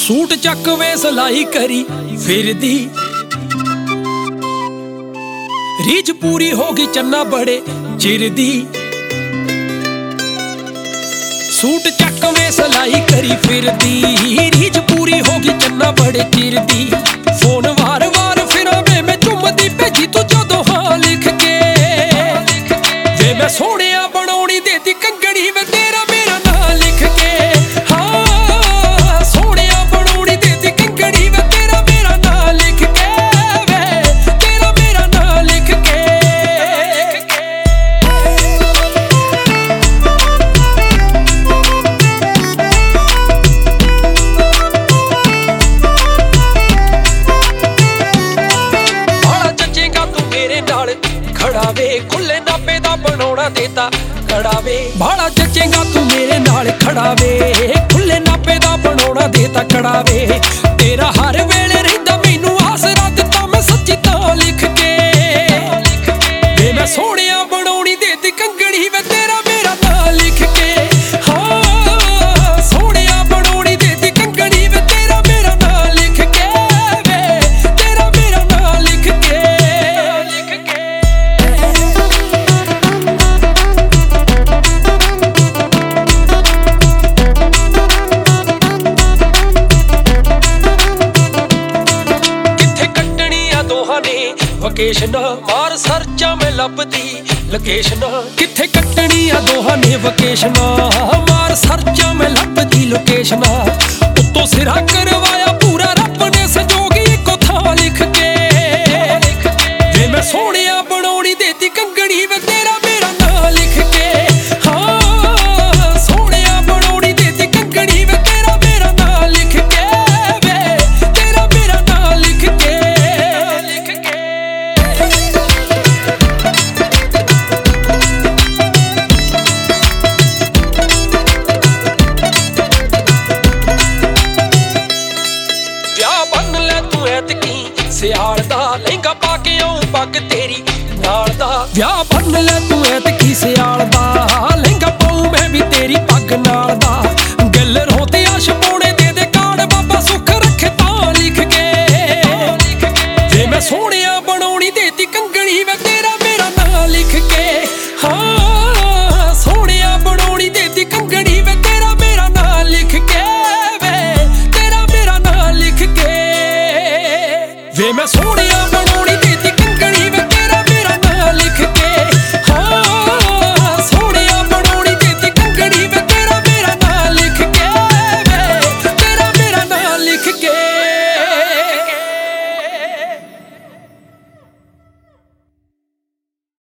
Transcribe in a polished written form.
Suit चक वे सलाई करी फिरदी रीझ पूरी होगी चन्ना बड़े चिर दी। सूट चक वे सलाई करी फिरदी रीझ पूरी होगी चन्ना बड़े चिर दी। फोन वार वार फिरा मैं चुमदी भेजी तू जदों हां लिख के वे मैं सोहणिया बनाउणी देती कंगड़ी वे तेरा मेरा नां लिख के। हाँ सोहणिया बनाउणी देती कंगड़ी वे तेरा मेरा नां लिख के वे तेरा मेरा नां लिख के। खड़ा वे खुले नापे दा बनाउणा देता खड़ा वे भाड़ा जचेगा तू मेरे नाल खड़ा वे खुले नापे दा बनाउणा देता खड़ा वे। तेरा हर वेले रहिंदा मैनू आसरा दिता मैं सच्ची तां लिख के वे मैं सोहणिया बनाउणी देती कंगड़ी वे तेरा मेरा नां लिख के। हाँ सोहणिया बनाउणी देती कंगड़ी वे तेरा मेरा नां लिख के वे तेरा मेरा नां लिख के। वकेशन मार सर्चा मैं लभदी लोकेशन किथे कट्टनी आ दोहां ने वकेशन मार सर्चा मैं लभदी लोकेशन। उत्तों सिरा करवाया पूरा रब ने संजोगी इको थां लिख के वे मैं सोहणिया बनाउणी देती कंगड़ी वे तेरा मेरा नां लिख के। हाँ सोहणिया बनाउणी देती कंगड़ी वे तेरा मेरा नां लिख के वे तेरा मेरा नां लिख के। सियाल दा लहंगा पाके आऊं पग तेरी नाल दा विआह बन ले तू ऐतकी सियाल दा लहंगा पाऊं मैं भी तेरी पग नाल दा। गल रोते आश पौने दे काड़ बाबा सुख रखे तां लिख के वे मैं सोहणिया बनाउणी देती कंगड़ी वे तेरा मेरा नां लिख के। हाँ सोहणिया बनाउणी देती कंगड़ी वे तेरा मेरा नां लिख के वे तेरा मेरा नां लिख के वे मैं सोहणिया बनाउणी देती कंगड़ी वे तेरा मेरा नां लिख के।